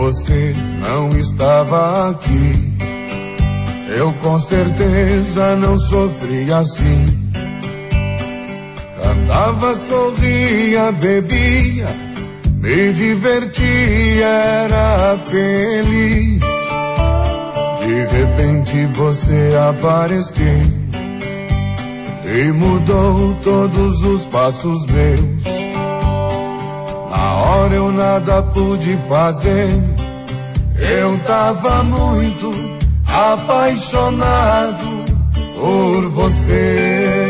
você não estava aqui, eu com certeza não sofri assim. Cantava, sorria, bebia, me divertia, era feliz. De repente você apareceu e mudou todos os passos meus. Na hora eu nada pude fazer, eu tava muito apaixonado por você.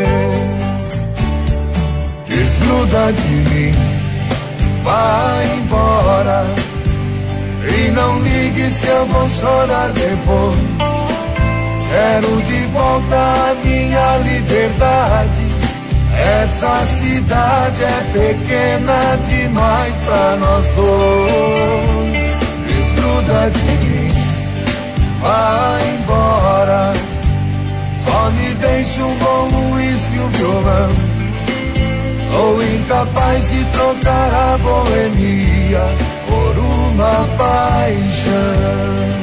Desgruda de mim, vai embora e não ligue se eu vou chorar depois. Quero de volta a minha liberdade. Essa cidade é pequena demais pra nós dois. Desgruda de mim, vai embora. Só me deixa um bom uísque e um violão. Sou incapaz de trocar a boemia por uma paixão.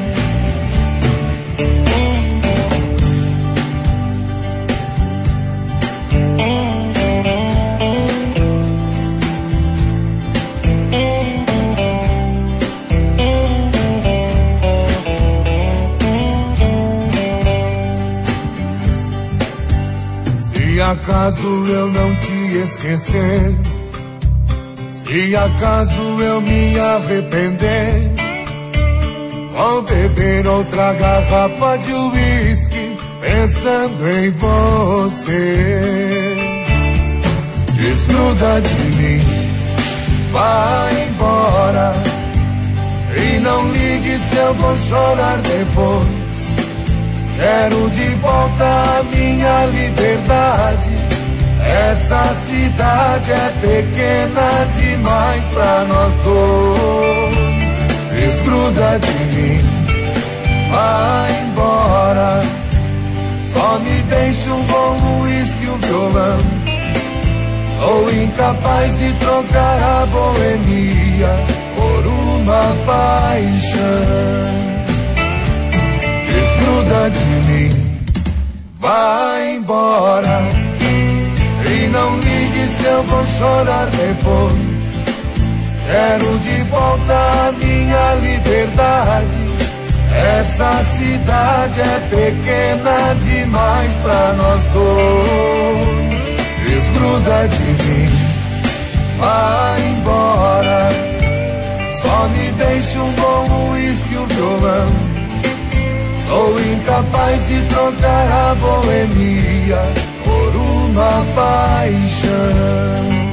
Se acaso eu não te esquecer, se acaso eu me arrepender, vou beber outra garrafa de uísque pensando em você. Desgruda de mim, vai embora e não ligue se eu vou chorar depois. Quero de volta a minha liberdade. Essa cidade é pequena demais pra nós dois. Desgruda de mim, vai embora. Só me deixa um bom uísque e um violão. Sou incapaz de trocar a boemia por uma paixão. Desgruda de mim, vai embora e não ligue se eu vou chorar depois. Quero de volta a minha liberdade. Essa cidade é pequena demais pra nós dois. Desgruda de mim, vai embora. Só me deixa um bom uísque e um violão. Sou incapaz de trocar a boemia por uma paixão.